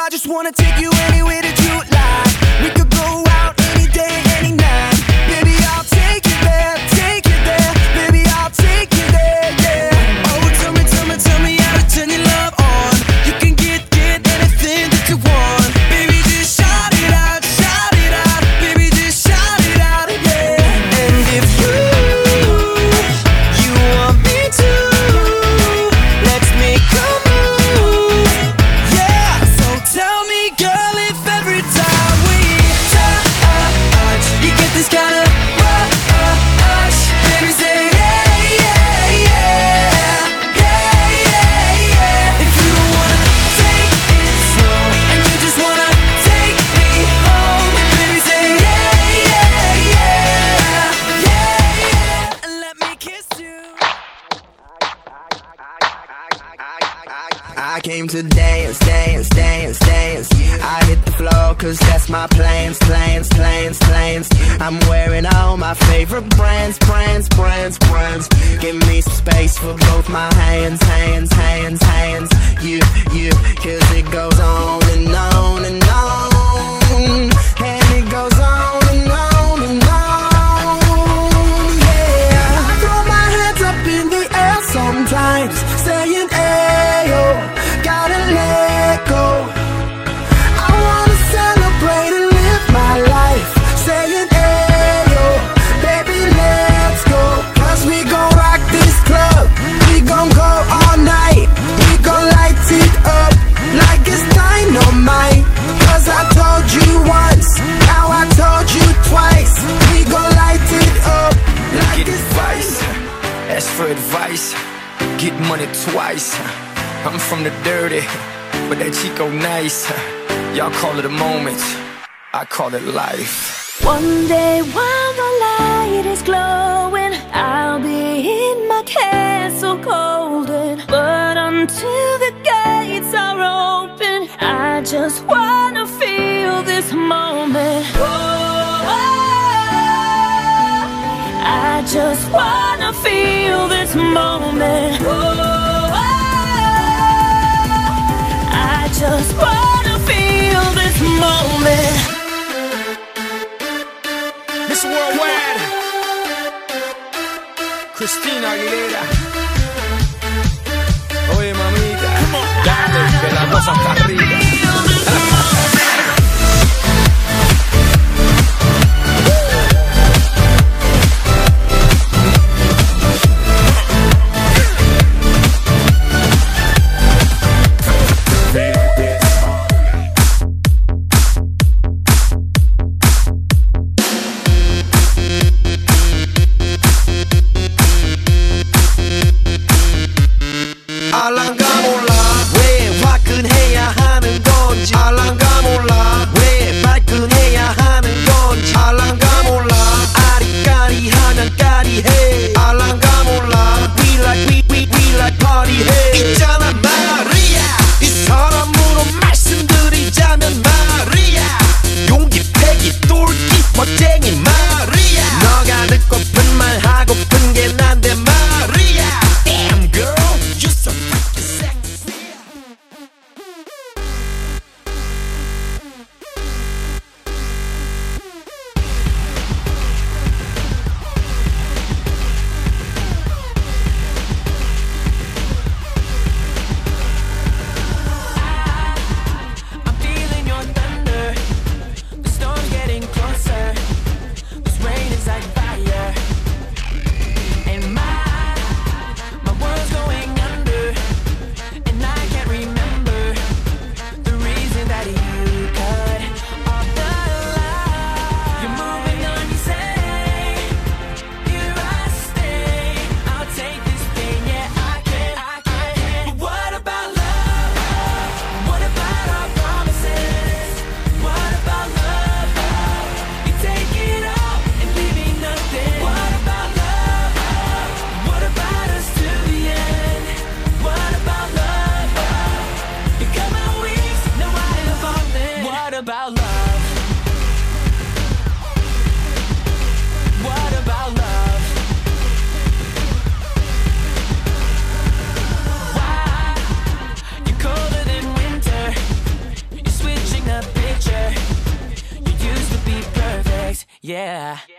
I just wanna take you anywhere that you like. We could go out any day, any night. Baby, I'll take you there, take you there. Baby, I'll take you there, yeah. Oh, tell me how to turn your love on. You can get anything that you want. Baby, just shout it out, baby, just shout it out, yeah. And if you want me to, let's make a move, yeah. So tell me, girl, if every time we touch, you get this kind of rush, baby, say yeah, yeah, yeah, yeah, yeah, yeah. If you don't wanna take it slow and you just wanna take me home, baby, say yeah, yeah, yeah, yeah, yeah, and let me kiss you. I came to dance, dance, dance, dance. I hit the floor cause that's my plans, plans, plans, plans. I'm wearing all my favorite brands, brands, brands, brands. Give me some space for both my hands, hands, hands, hands. You, cause it goes on and on and on. And it goes on and on and on, yeah. I throw my hands up in the air sometimes, saying ayo, gotta let go. I wanna celebrate and live my life, saying ayo, baby, let's go. Cause we gon' rock this club, we gon' go all night. We gon' light it up like it's dynamite. Cause I told you once, now I told you twice. We gon' light it up like it's advice. Ask for advice, get money twice. I'm from the dirty, but that Chico nice. Y'all call it a moment, I call it life. One day while the light is glowing, I'll be in my castle golden. But until the gates are open, I just wanna feel this moment. Oh, I just wanna feel this moment. Oh, I just wanna feel this moment. Miss Worldwide, Christina Aguilera. Oye, mamita, dale, que la cosa está arriba. Yeah.